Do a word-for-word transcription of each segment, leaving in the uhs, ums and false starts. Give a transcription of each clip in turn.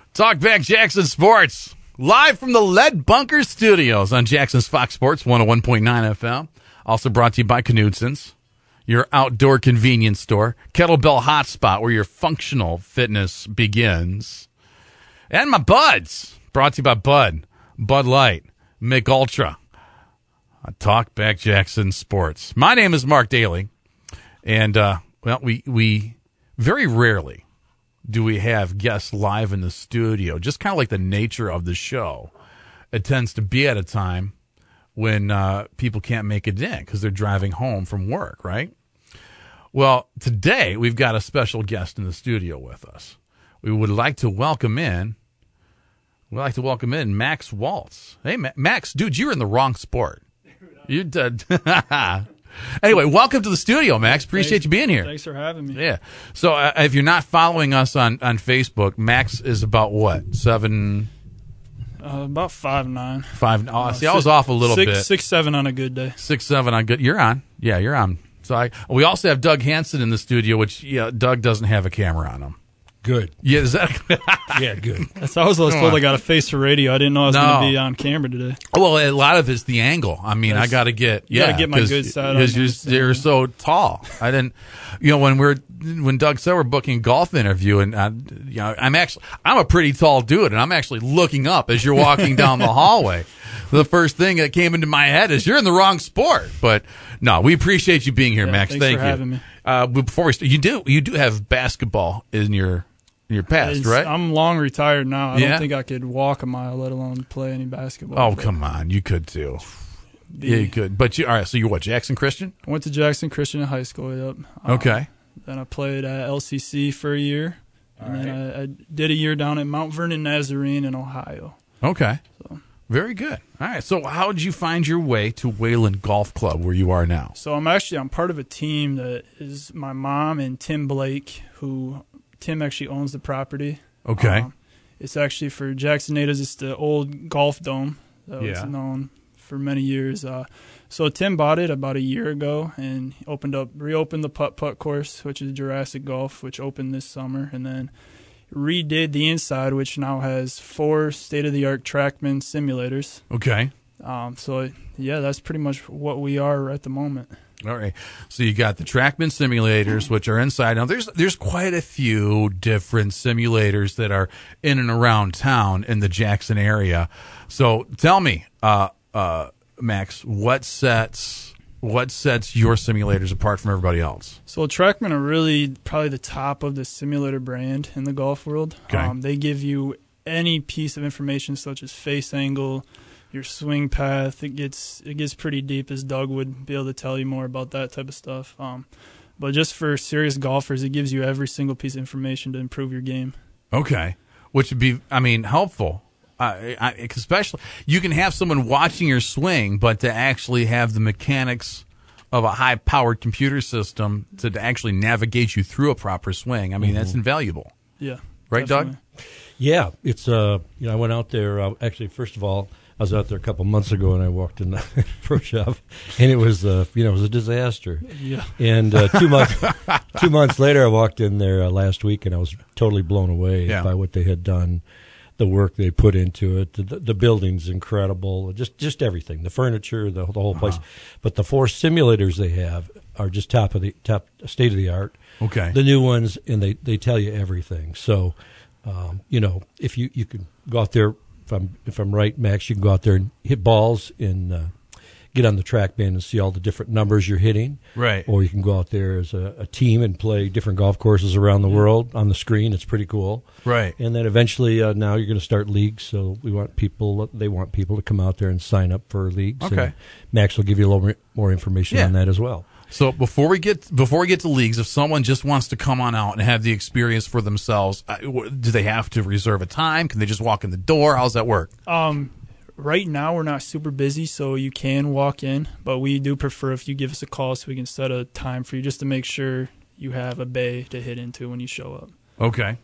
Talkback Jackson Sports, live from the Lead Bunker Studios on Jackson's Fox Sports one oh one point nine F M. Also brought to you by Knudson's, your outdoor convenience store. Kettlebell Hotspot, where your functional fitness begins. And my buds, brought to you by Bud, Bud Light, Mick Ultra. Talkback Jackson Sports. My name is Mark Daly, and, uh, well, we, we very rarely do we have guests live in the studio, just kind of like the nature of the show. It tends to be at a time when uh, people can't make it in because they're driving home from work, right? Well, today we've got a special guest in the studio with us. We would like to welcome in, we'd like to welcome in Max Waltz. Hey, Ma- Max, dude, you're in the wrong sport. You did. Anyway, welcome to the studio, Max. Appreciate thanks, you being here. Thanks for having me. Yeah. So uh, if you're not following us on, on Facebook, Max is about what? Seven? Uh, about five nine. Five. Oh, Uh, see, I was off a little six, bit. Six seven on a good day. Six seven on good. You're on. Yeah, you're on. So I. We also have Doug Hansen in the studio, which yeah, Doug doesn't have a camera on him. Good. Yeah, is that? Yeah, good. That's always what I was told. I got a face for radio. I didn't know I was No. going to be on camera today. Well, a lot of it's the angle. I mean, That's- I got to get. you Yeah, gotta get my 'cause- good side on 'cause this, you're, you're yeah. so tall. I didn't. You know, when we're when Doug said we're booking a golf interview, and I, you know, I'm actually I'm a pretty tall dude, and I'm actually looking up as you're walking down the hallway. The first thing that came into my head is you're in the wrong sport. But no, we appreciate you being here, Yeah, Max. thanks Thank for you. having me. Uh, but before we start, you do you do have basketball in your in your past, It's- right? I'm long retired now. I Yeah? don't think I could walk a mile, let alone play any basketball. oh, But come on, you could too. the- Yeah, you could. But you all right? So you're what, Jackson Christian? I went to Jackson Christian in high school. Yep. Um, Okay. Then I played at L C C for a year. And then I, I did a year down at Mount Vernon Nazarene in Ohio. Okay. So- Very good. All right. So how did you find your way to Wayland Golf Club where you are now? So I'm actually I'm part of a team that is my mom and Tim Blake, who Tim actually owns the property. Okay. Um, it's actually for Jackson Natives. It's the old golf dome that was Yeah. known for many years. Uh, so Tim bought it about a year ago and opened up, reopened the putt putt course, which is Jurassic Golf, which opened this summer, and then redid the inside, which now has four state of the art TrackMan simulators. Okay. Um, so yeah, that's pretty much what we are at the moment. All right. So you got the TrackMan simulators, which are inside. Now there's there's quite a few different simulators that are in and around town in the Jackson area. So tell me, uh, uh, Max, what sets what sets your simulators apart from everybody else? So TrackMan are really probably the top of the simulator brand in the golf world. Okay. Um, they give you any piece of information such as face angle, your swing path. It gets it gets pretty deep, as Doug would be able to tell you more about that type of stuff. Um, but just for serious golfers, it gives you every single piece of information to improve your game. Okay. Which would be, I mean, helpful. Uh, I, especially, you can have someone watching your swing, but to actually have the mechanics of a high-powered computer system to, to actually navigate you through a proper swing, I mean, that's invaluable. Yeah. Right, definitely. Doug? Yeah, it's uh, you know, I went out there. Uh, actually, first of all, I was out there a couple months ago, and I walked in the pro shop, and it was, uh, you know, it was a disaster. Yeah. And uh, two months, two months later, I walked in there uh, last week, and I was totally blown away Yeah. by what they had done, the work they put into it. The, the building's incredible, just just everything, the furniture, the, the whole place. Uh-huh. But the four simulators they have are just top of the top, state of the art. Okay. The new ones, and they, they tell you everything. So, um, you know, if you, you can go out there. If I'm if I'm right, Max, you can go out there and hit balls and uh, get on the TrackMan and see all the different numbers you're hitting. Right. Or you can go out there as a, a team and play different golf courses around the world on the screen. It's pretty cool. Right. And then eventually, uh, now you're going to start leagues. So we want people. They want people to come out there and sign up for leagues. Okay. And Max will give you a little more information Yeah. on that as well. So before we get before we get to leagues, if someone just wants to come on out and have the experience for themselves, uh, w- do they have to reserve a time? Can they just walk in the door? How's that work? Um, right now we're not super busy, so you can walk in, but we do prefer if you give us a call so we can set a time for you just to make sure you have a bay to hit into when you show up. Okay.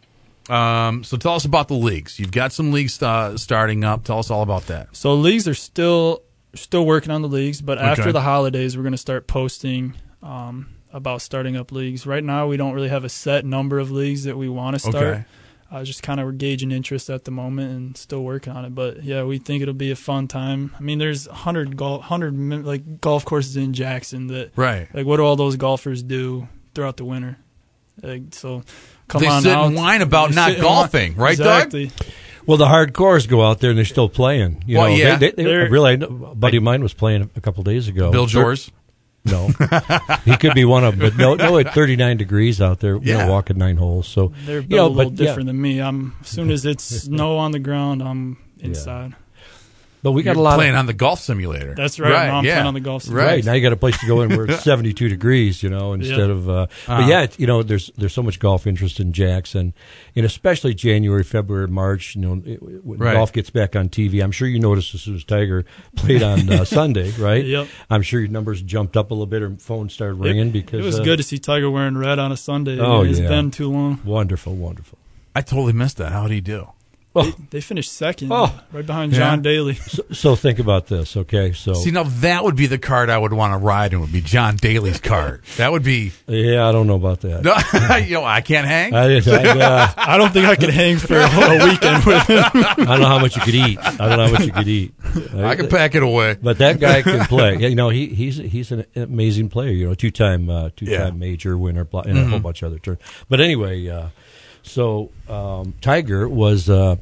Um, so tell us about the leagues. You've got some leagues uh, starting up. Tell us all about that. So leagues are still still working on the leagues, but Okay. after the holidays, we're going to start posting um, about starting up leagues. Right now, we don't really have a set number of leagues that we want to start. Okay. uh, just kind of we're gauging interest at the moment and still working on it. But yeah, we think it'll be a fun time. I mean, there's one hundred golf, one hundred like golf courses in Jackson that right. Like, what do all those golfers do throughout the winter? Like, so come they on sit out. and whine about They not sit and golfing, whine. right, exactly. Doug? Well, the hardcores go out there and they're still playing. You Well, know, yeah. they, they, they They're- really. A buddy of mine was playing a couple days ago. Bill Jors. No, he could be one of them. But no, no, at thirty-nine degrees out there, you Yeah. know, walking nine holes. So They're you built know, a little but yeah. different than me. I'm as soon as it's snow on the ground, I'm inside. But we got You're a lot playing of on the golf simulator. That's right. Right, Now I'm yeah. playing on the golf Right. right now. You got a place to go in where it's seventy-two degrees, you know, instead Yeah. of. Uh, Uh-huh. But yeah, it's, you know, there's there's so much golf interest in Jackson, and especially January, February, March. You know, it, when Right. golf gets back on T V, I'm sure you noticed as soon as Tiger played on uh, Sunday, right? Yep. I'm sure your numbers jumped up a little bit, or phone started ringing It, because it was uh, good to see Tiger wearing red on a Sunday. Oh, It's yeah. been too long. Wonderful, wonderful. I totally missed that. How did he do? Oh. They, they finished second, Oh. right behind Yeah. John Daly. So, so think about this, okay? So See, now that would be the card I would want to ride in. Would be John Daly's card. That would be. yeah, I don't know about that. No, you know, I can't hang. I, I, uh, I don't think I could hang for a, a weekend with him. I don't know how much you could eat. I don't know how much you could eat. I can pack it away. But that guy can play. Yeah, you know, he he's he's an amazing player. You know, two time uh, two time Yeah. major winner, blah, and a whole bunch of other terms. But anyway, uh, so um, Tiger was uh,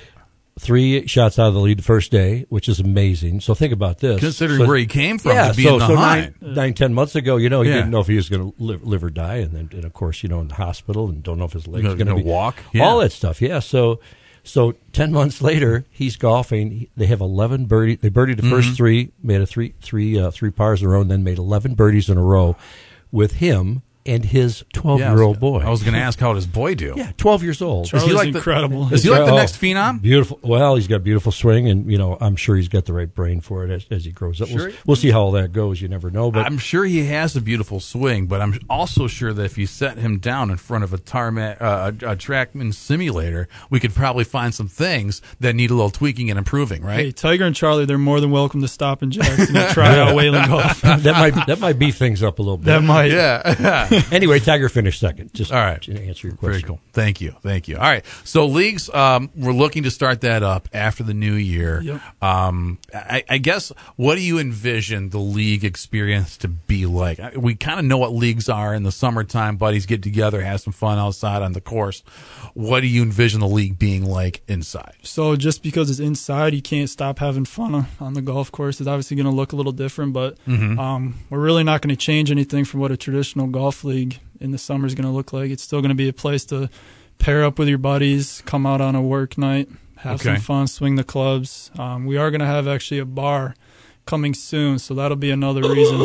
three shots out of the lead the first day, which is amazing. So think about this. Considering So- where he came from yeah, to be so, in the so hunt. nine, nine, ten months ago, you know, he Yeah. didn't know if he was going to live, live or die, and then, and of course, you know, in the hospital, and don't know if his legs Gonna- going to gonna be walk? Yeah. all that stuff. Yeah, so so ten months later, he's golfing. He- They have eleven birdie. They birdied the Mm-hmm. first three, made a three three uh, three pars in a row, and then made eleven birdies in a row with him and his twelve Yeah, I year was- old boy. I was going to ask how did his boy do? yeah, twelve years old. Charlie's like the- incredible. Is he like the Oh, next phenom? Beautiful. Well, he's got a beautiful swing, and you know, I'm sure he's got the right brain for it as, as he grows up. Sure. We'll, we'll see how all that goes. You never know, but I'm sure he has a beautiful swing, but I'm also sure that if you set him down in front of a tarmac, uh, a, a TrackMan simulator, we could probably find some things that need a little tweaking and improving, Hey, right? Tiger and Charlie, they're more than welcome to stop in Jackson and try out Whalen Golf. that might that might beef things up a little bit. That might. Yeah. Anyway, Tiger finished second. Just All right. to answer your Very question. cool. Thank you. Thank you. All right. So leagues, um, we're looking to start that up after the new year. Yep. Um, I, I guess, what do you envision the league experience to be like? I- We kind of know what leagues are in the summertime. Buddies get together, have some fun outside on the course. What do you envision the league being like inside? So just because it's inside, you can't stop having fun on- on the golf course. It's obviously going to look a little different, but Mm-hmm. um, we're really not going to change anything from what a traditional golf league in the summer is going to look like. It's still going to be a place to pair up with your buddies, come out on a work night, have Okay. some fun, swing the clubs. Um, we are going to have actually a bar coming soon, so that'll be another reason.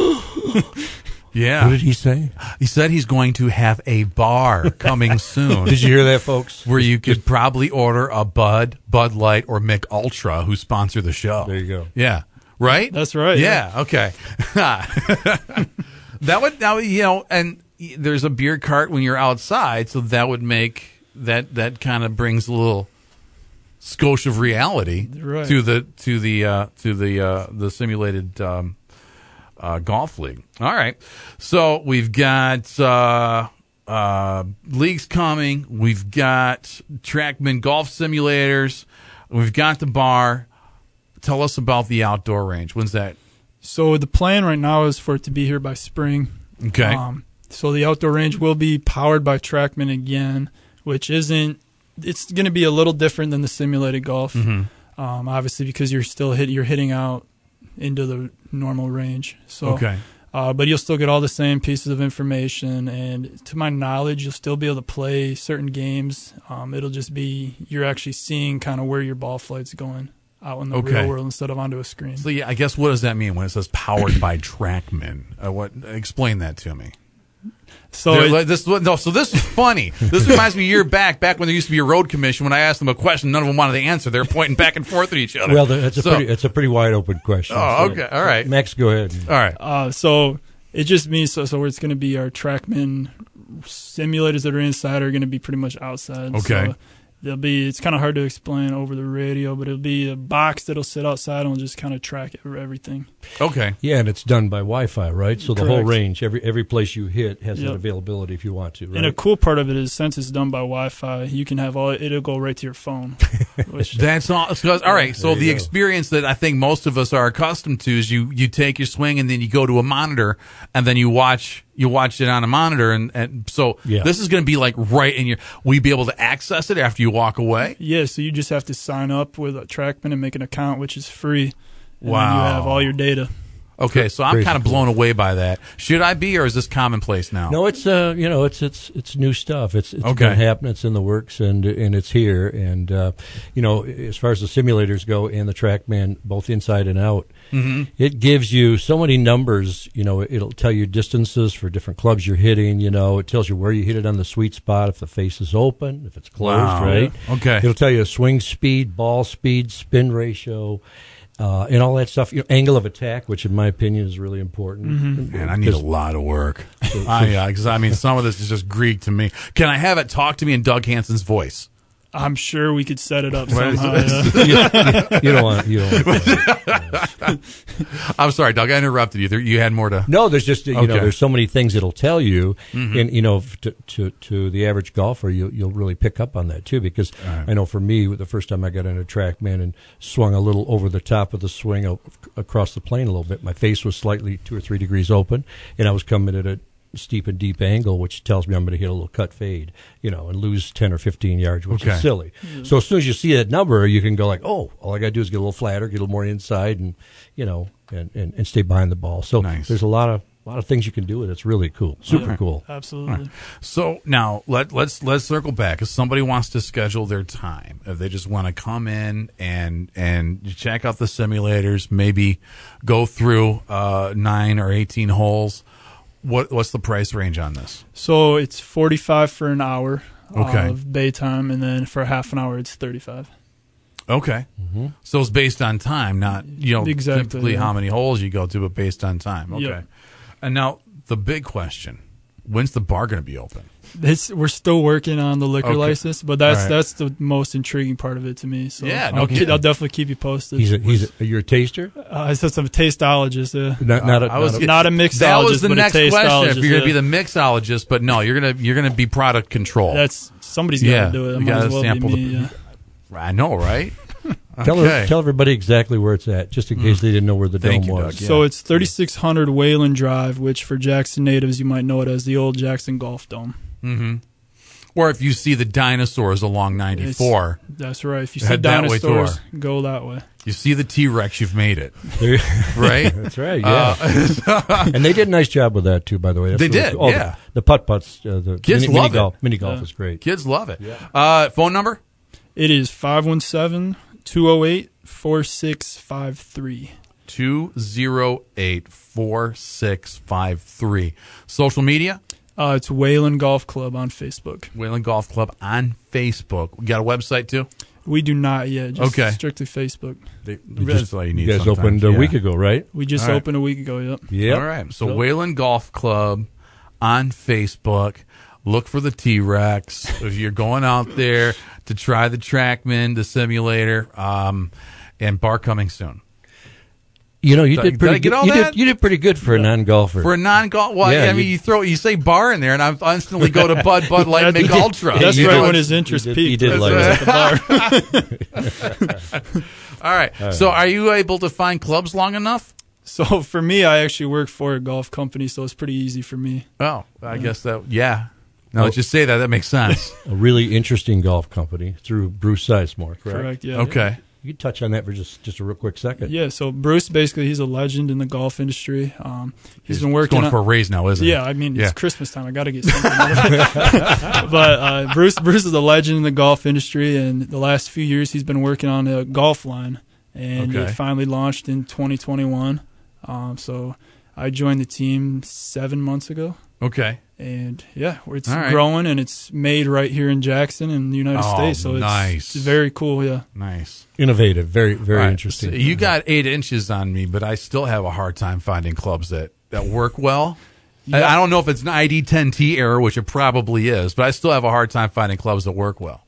Yeah. What did he say? He said he's going to have a bar coming soon. Did you hear that, folks? Where you could probably order a Bud, Bud Light, or Mick Ultra, who sponsor the show. There you go. Yeah. Right? That's right. Yeah. Okay. that would, that would, you know, and there's a beer cart when you're outside, so that would make that that kind of brings a little skosh of reality Right. to the to the uh, to the uh, the simulated um, uh, golf league. All right. So we've got uh, uh, leagues coming. We've got TrackMan golf simulators. We've got the bar. Tell us about the outdoor range. When's that? So the plan right now is for it to be here by spring. Okay. Um, so the outdoor range will be powered by TrackMan again, which isn't. It's going to be a little different than the simulated golf, Mm-hmm. um, obviously because you're still hit. You're hitting out into the normal range. So, Okay. uh, but you'll still get all the same pieces of information, and to my knowledge, you'll still be able to play certain games. Um, it'll just be you're actually seeing kind of where your ball flight's going out in the Okay. real world instead of onto a screen. So yeah, I guess what does that mean when it says powered by TrackMan? Uh, what? Explain that to me. So They're it- like- this no, so this is funny. This reminds me a year back, back when there used to be a road commission. When I asked them a question, none of them wanted to answer. They're pointing back and forth at each other. Well, that's a So- pretty it's a pretty wide open question. Oh, So, okay. All right. Max, go ahead. All right. Uh, so it just means so, so it's going to be our TrackMan simulators that are inside are going to be pretty much outside. Okay. So There'll be, it's kind of hard to explain over the radio, but it'll be a box that'll sit outside and will just kind of track everything. Okay. Yeah, and it's done by Wi-Fi, right? So the Correct. whole range, every every place you hit has Yep. that availability if you want to, right? And a cool part of it is since it's done by Wi-Fi, you can have all, it'll go right to your phone. Which, That's all. All right. So There you the go. experience that I think most of us are accustomed to is you, you take your swing and then you go to a monitor and then you watch you watch it on a monitor. And, and so Yeah. this is going to be like right in your, will you be able to access it after you walk away? yeah, so you just have to sign up with a TrackMan and make an account, which is free. And Wow. then you have all your data. Okay. So I'm Crazy kind of cool. blown away by that. Should I be, or is this commonplace now? No, it's uh, you know, it's it's it's new stuff. It's it's Okay. been happening. It's in the works, and and it's here. And uh, you know, as far as the simulators go, and the TrackMan, both inside and out, Mm-hmm. it gives you so many numbers. You know, it'll tell you distances for different clubs you're hitting. You know, it tells you where you hit it on the sweet spot, if the face is open, if it's closed, Wow. right? Okay. It'll tell you swing speed, ball speed, spin ratio. Uh, and all that stuff, you know, angle of attack, which in my opinion is really important. Mm-hmm. Man, I need a lot of work. I, uh, 'cause, I mean, some of this is just Greek to me. Can I have it talk to me in Doug Hansen's voice? I'm sure we could set it up What is somehow. this? yeah. you, you don't want, you don't want I'm sorry, Doug. I interrupted you. There, you had more to. No, there's just you know Okay. there's so many things it'll tell you, Mm-hmm. and you know to to, to the average golfer you you'll really pick up on that too, because right. I know for me the first time I got into TrackMan and swung a little over the top of the swing o- across the plane a little bit, my face was slightly two or three degrees open, and I was coming at a steep and deep angle, which tells me I'm going to hit a little cut fade, you know, and lose ten or fifteen yards, which Okay. is silly. So as soon as you see that number, you can go like, oh, all I got to do is get a little flatter, get a little more inside, and you know, and, and, and stay behind the ball. So Nice. there's a lot of a lot of things you can do with it. It's really cool, super Yeah. cool. Absolutely. So now let let's let's circle back. If somebody wants to schedule their time, if they just want to come in and and check out the simulators, maybe go through uh, nine or eighteen holes, what what's the price range on this? So it's forty-five for an hour Okay. of bay time, and then for half an hour it's thirty-five. Okay, Mm-hmm. so it's based on time, not you know Exactly, typically yeah. how many holes you go to, but based on time. Okay, Yep. and now the big question: when's the bar going to be open? This, we're still working on the liquor Okay. license, but that's All right. that's the most intriguing part of it to me. So Yeah, no I'll, keep, kidding. I'll definitely keep you posted. He's a, he's a, you're a taster, uh, I said some tasteologist. Uh, not not a, I was not a- not a That mixologist, was the but next a question. tasteologist. If you're going to be yeah. the mixologist, but no, you're gonna you're gonna be product control. That's somebody's got Yeah, to do it. It you might gotta as well sample be the- me. Yeah. I know, right? tell Okay. her, tell everybody exactly where it's at, just in case they didn't know where the Thank dome you, was. Doug. Yeah. So it's thirty-six hundred Wayland Drive, which for Jackson natives you might know it as the old Jackson Golf Dome. Mm-hmm. Or if you see the dinosaurs along ninety-four, That's right. If you see Head that way, dinosaurs, Tor. go that way. you see the T-Rex, you've made it, There- right? That's right. Yeah, Uh, and they did a nice job with that too. By the way, That's They really did, cool. Oh, yeah. The, the putt putts, uh, the Kids mini, love mini golf. it. Mini golf Yeah. is great. Kids love it. Uh, phone number? It is five one seven, two oh eight, four six five three. two oh eight, four six five three. Social media? Uh, it's Wayland Golf Club on Facebook. Wayland Golf Club on Facebook. We got a website too? We do not yet, just Okay. strictly Facebook. They, You that's just- all you need you guys sometimes. opened a Yeah. week ago, right? We just All right. opened a week ago, yep. Yeah. All right. So, Wayland Golf Club on Facebook. Look for the T-Rex. If you're going out there to try the TrackMan, the simulator, um, and bar coming soon. You know, you Did I- did did pretty I get good. all You that? did, you did pretty good for a non-golfer. For a non-golf, well, Yeah, I mean, you- you throw, you say bar in there, and I instantly go to Bud, Bud Light, That's- Mick Ultra. That's You right did- when his interest you did- you peaked. did like was that. at the bar. All right. So, are you able to find clubs long enough? So for me, I actually work for a golf company, so it's pretty easy for me. Oh, I guess that. Yeah. No, let's just say that. That makes sense. A really interesting golf company through Bruce Sizemore, correct? Correct, yeah. Okay. You could touch on that for just, just a real quick second. Yeah, so Bruce, basically, he's a legend in the golf industry. Um, he's been He's working going on, for a raise now, isn't he? Yeah, I mean, Yeah. it's Christmas time. I got to get something out of it. But uh, Bruce, Bruce is a legend in the golf industry, and the last few years he's been working on a golf line, and Okay. it finally launched in twenty twenty-one. Um, so I joined the team seven months ago. Okay. And yeah, it's All right. growing, and it's made right here in Jackson in the United Oh, States. So it's, nice. it's very cool. Yeah. Nice. Innovative, very, very All right. interesting. So you got eight inches on me, but I still have a hard time finding clubs that, that work well. I, I don't know if it's an I D ten T error, which it probably is, but I still have a hard time finding clubs that work well.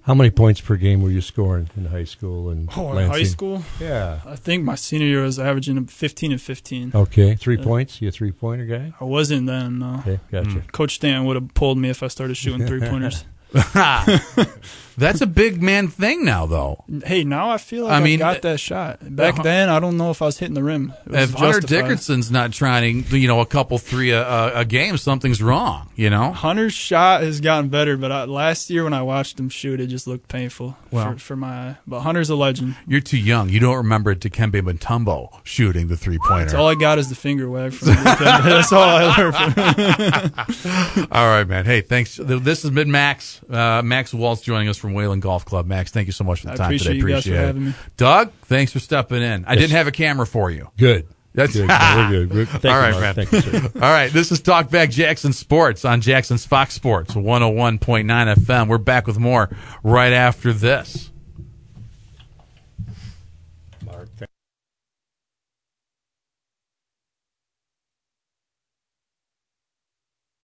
How many points per game were you scoring in high school and Oh, in Lansing? high school? Yeah. I think my senior year was averaging fifteen and fifteen. Okay. Three Yeah. points? You a three-pointer guy? I wasn't then, no. Okay, gotcha. Mm. Coach Stanton would have pulled me if I started shooting three-pointers. That's a big man thing now, though. Hey, now I feel like I I, mean, got that shot. Back uh, then, I don't know if I was hitting the rim. It was If Hunter justified. Dickerson's not trying, you know, a couple three a, a, a game, something's wrong. You know. Hunter's shot has gotten better, but I, last year when I watched him shoot, it just looked painful Well. for, for my eye. But Hunter's a legend. You're too young. You don't remember Dikembe Mutombo shooting the three That's pointer. all I got is the finger wag from him. That's all I learned from him. All right, man. Hey, thanks. This is Mid Max. Uh, Max Waltz joining us from Wayland Golf Club. Max, thank you so much for the I time appreciate today. you guys Appreciate for it. having me. Doug, thanks for stepping in. I didn't have a camera for you. Good. That's Good. No, we're good. We're, thank All you, right, Mark. man. Thank you, sir. All right, this is Talkback Jackson Sports on Jackson's Fox Sports one oh one point nine F M. We're back with more right after this.